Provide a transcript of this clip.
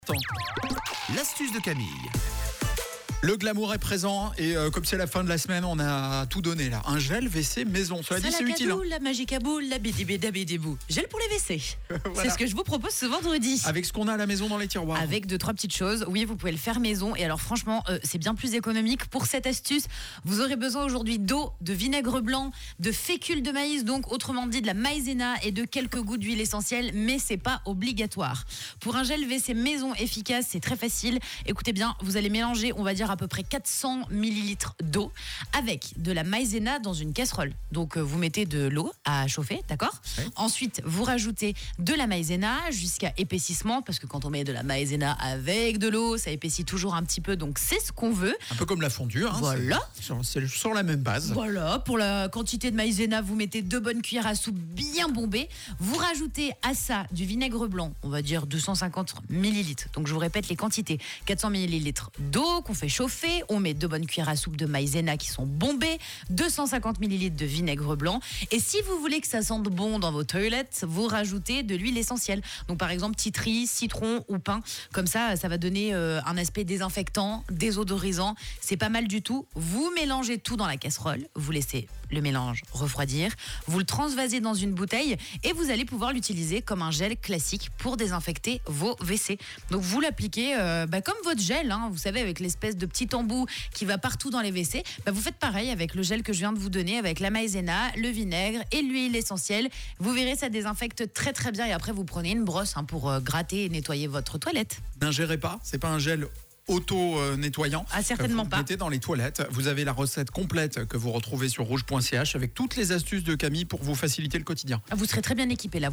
L'astuce de Camille. Le glamour est présent et comme c'est la fin de la semaine, on a tout donné là. Un gel WC maison, cela dit c'est utile. La magique à boule, la bidibidabidibou. Gel pour les WC. Voilà. C'est ce que je vous propose ce vendredi. Avec ce qu'on a à la maison dans les tiroirs. Avec 2-3 petites choses. Oui, vous pouvez le faire maison. Et alors franchement, c'est bien plus économique. Pour cette astuce, vous aurez besoin aujourd'hui d'eau, de vinaigre blanc, de fécule de maïs, donc autrement dit de la maïzena et de quelques gouttes d'huile essentielle, mais c'est pas obligatoire. Pour un gel WC maison efficace, c'est très facile. Écoutez bien, vous allez mélanger, on va dire à peu près 400 millilitres d'eau avec de la maïzena dans une casserole. Donc vous mettez de l'eau à chauffer, d'accord ? Oui. Ensuite, vous rajoutez de la maïzena jusqu'à épaississement, parce que quand on met de la maïzena avec de l'eau, ça épaissit toujours un petit peu, donc c'est ce qu'on veut. Un peu comme la fondue. Hein, Voilà. C'est sur la même base. Voilà, pour la quantité de maïzena, vous mettez 2 bonnes cuillères à soupe bien bombées. Vous rajoutez à ça du vinaigre blanc, on va dire 250 millilitres. Donc je vous répète les quantités. 400 millilitres d'eau qu'on fait chauffer. On met 2 bonnes cuillères à soupe de maïzena qui sont bombées. 250 millilitres de vinaigre blanc. Et si vous voulez que ça sente bon dans vos toilettes, vous rajoutez de l'huile essentielle. Donc par exemple, titri, citron ou pin. Comme ça, ça va donner un aspect désinfectant, désodorisant. C'est pas mal du tout. Vous mélangez tout dans la casserole. Vous laissez le mélange refroidir. Vous le transvasez dans une bouteille et vous allez pouvoir l'utiliser comme un gel classique pour désinfecter vos WC. Donc vous l'appliquez comme votre gel, hein, vous savez, avec l'espèce de petit embout qui va partout dans les WC. Vous faites pareil avec le gel que je viens de vous donner, avec la maïzena, le vinaigre et l'huile essentielle. Vous verrez, ça désinfecte très très bien et après vous prenez une brosse pour gratter et nettoyer votre toilette. N'ingérez pas, c'est pas un gel auto-nettoyant. Ah, certainement vous pas. Mettez dans les toilettes. Vous avez la recette complète que vous retrouvez sur rouge.ch avec toutes les astuces de Camille pour vous faciliter le quotidien. Vous serez très bien équipé là.